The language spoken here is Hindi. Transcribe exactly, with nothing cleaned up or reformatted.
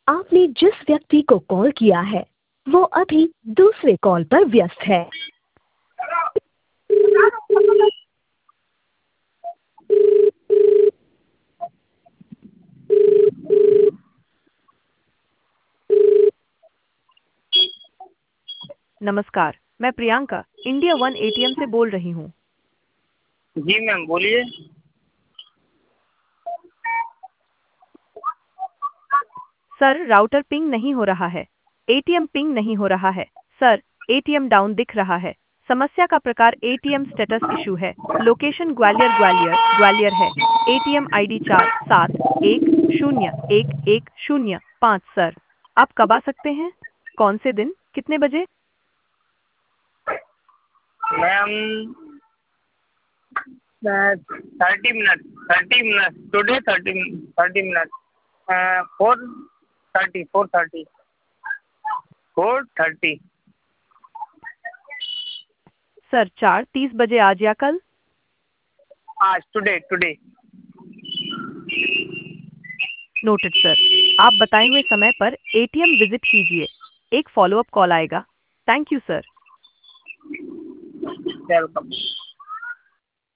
आपने जिस व्यक्ति को कॉल किया है वो अभी दूसरे कॉल पर व्यस्त है। नमस्कार, मैं प्रियंका इंडिया वन एटीएम से बोल रही हूँ। जी मैम बोलिए। सर, राउटर पिंग नहीं हो रहा है। एटीएम पिंग नहीं हो रहा है। सर, एटीएम डाउन दिख रहा है। समस्या का प्रकार एटीएम स्टेटस इशू है। लोकेशन ग्वालियर ग्वालियर ग्वालियर है। एटीएम आईडी चार सात एक शून्य एक एक शून्य पाँच। सर, आप कब आ सकते हैं? कौन से दिन, कितने बजे? Ma'am thirty minute thirty minute today thirty thirty minute four thirty four thirty four thirty. Sir, चार तीस बजे आज या कल? आज टुडे टुडे। Noted sir. आप बताए हुए समय पर एटीएम विजिट कीजिए। एक फॉलोअप कॉल आएगा। Thank you sir. वेलकम।